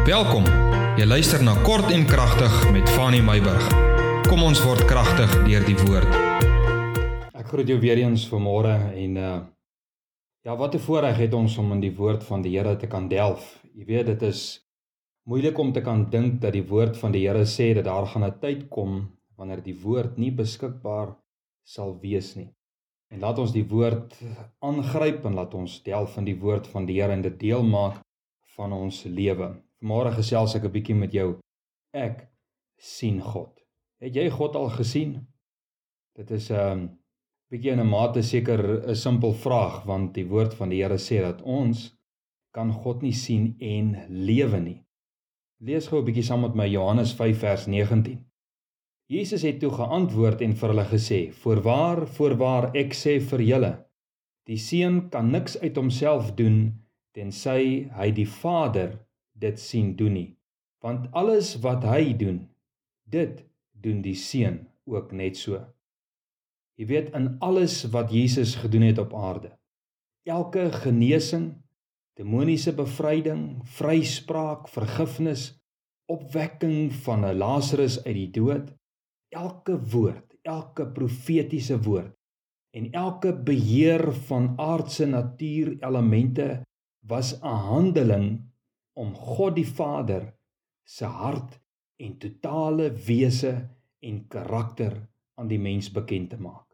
Welkom, jy luister na Kort en Kragtig met Fanny Meyburg. Kom ons word kragtig deur die woord. Ek groet jou weer eens vanmôre en wat 'n voorreg het ons om in die woord van die Here te kan delf. Jy weet, dit is moeilik om te kan dink dat die woord van die Here sê dat daar gaan 'n tyd kom wanneer die woord nie beskikbaar sal wees nie. En laat ons die woord aangryp en laat ons delf in die woord van die Here en dit deel maak van ons lewe. Vanmôre gesels ek 'n bietjie met jou. Ek sien God. Het jy God al gesien? Dit is bietjie in 'n mate seker 'n simpel vraag, want die woord van die Here sê dat ons kan God nie sien en lewe nie. Lees gou 'n bietjie saam met my Johannes 5 vers 19. Jesus het toe geantwoord en vir hulle gesê: Voorwaar, ek sê vir julle, die seun kan niks uit homself doen tensy hy die Vader dit sien doen nie. Want alles wat hy doen, dit doen die seun ook net so. Jy weet, in alles wat Jesus gedoen het op aarde, elke genesing, demoniese bevryding, vryspraak, vergifnis, opwekking van 'n Lazarus uit die dood, elke woord, elke profetiese woord en elke beheer van aardse natuurelemente was 'n handeling om God die Vader se hart en totale wese en karakter aan die mens bekend te maak.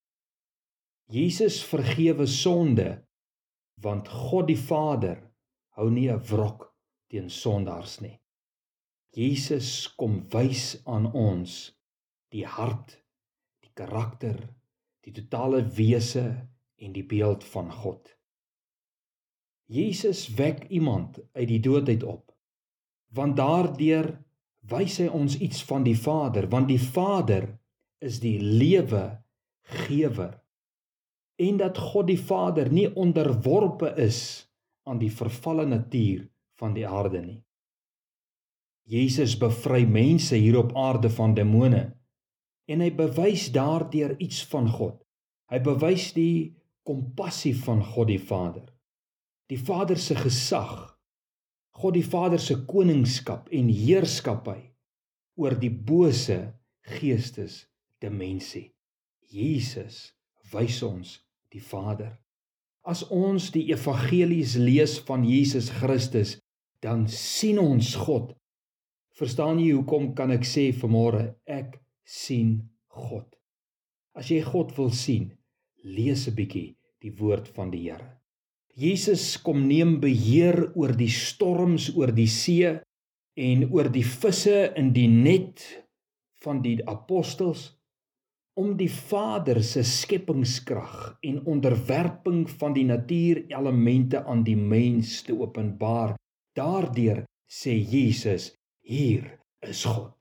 Jesus vergewe sonde, want God die Vader hou nie 'n wrok teen sondaars nie. Jesus kom wys aan ons die hart, die karakter, die totale wese en die beeld van God. Jesus wek iemand uit die dood uit op, want daardeur wys hy ons iets van die Vader, want die Vader is die lewegewer, en dat God die Vader nie onderworpe is aan die vervalle natuur van die aarde nie. Jesus bevry mense hier op aarde van demone, en hy bewys daardeur iets van God. Hy bewys die kompassie van God die Vader, die Vader se gesag, God die Vader se koningskap en heerskappy oor die bose geestesdimensie. Jesus wys ons die Vader. As ons die evangelies lees van Jesus Christus, dan sien ons God. Verstaan jy hoekom kan ek sê vanmôre, ek sien God? As jy God wil sien, lees 'n bietjie die woord van die Here. Jesus kom neem beheer oor die storms, oor die see en oor die visse in die net van die apostels, om die Vader se skepingskrag en onderwerping van die natuurelemente aan die mens te openbaar. Daardeur sê Jesus, hier is God.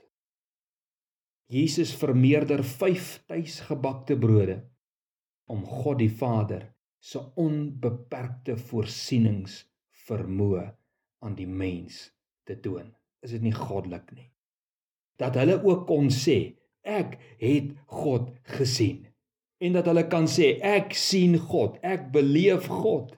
Jesus vermeerder 5 tuisgebakte brode om God die Vader se onbeperkte voorsieningsvermoë aan die mens te toon. Is dit nie goddelik nie? Dat hulle ook kon sê, ek het God gesien. En dat hulle kan sê, ek sien God, ek beleef God.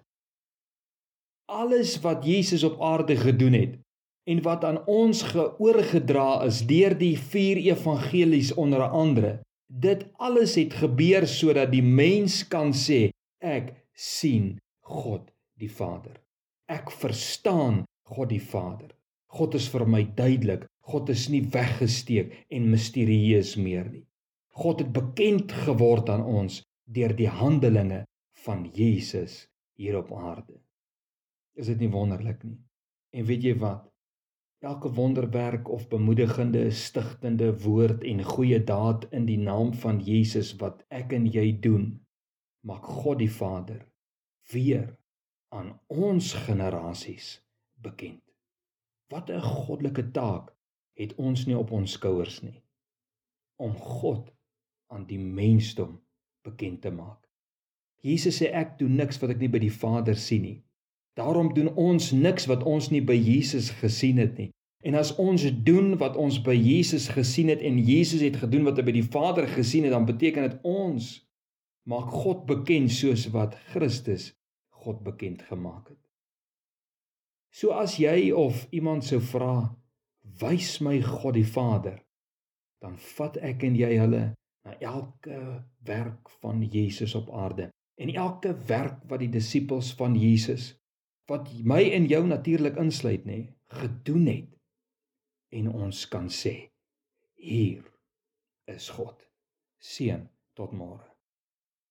Alles wat Jesus op aarde gedoen het, en wat aan ons oorgedra is deur die 4 evangelies onder andere, dit alles het gebeur sodat die mens kan sê, ek sien God die Vader. Ek verstaan God die Vader. God is vir my duidelik. God is nie weggesteek en misterieus meer nie. God het bekend geword aan ons deur die handelinge van Jesus hier op aarde. Is dit nie wonderlik nie? En weet jy wat? Elke wonderwerk of bemoedigende, stigtende woord en goeie daad in die naam van Jesus wat ek en jy doen, maak God die Vader weer aan ons generasies bekend. Wat 'n goddelike taak het ons nie op ons skouers nie, om God aan die mensdom bekend te maak. Jesus sê, ek doen niks wat ek nie by die Vader sien nie. Daarom doen ons niks wat ons nie by Jesus gesien het nie. En as ons doen wat ons by Jesus gesien het en Jesus het gedoen wat hy by die Vader gesien het, dan beteken dit ons maak God bekend soos wat Christus God bekend gemaak het. So as jy of iemand sou vra, wys my God die Vader, dan vat ek en jy hulle na elke werk van Jesus op aarde, en elke werk wat die disippels van Jesus, wat my en jou natuurlik insluit, gedoen het, en ons kan sê, hier is God. Seën tot môre.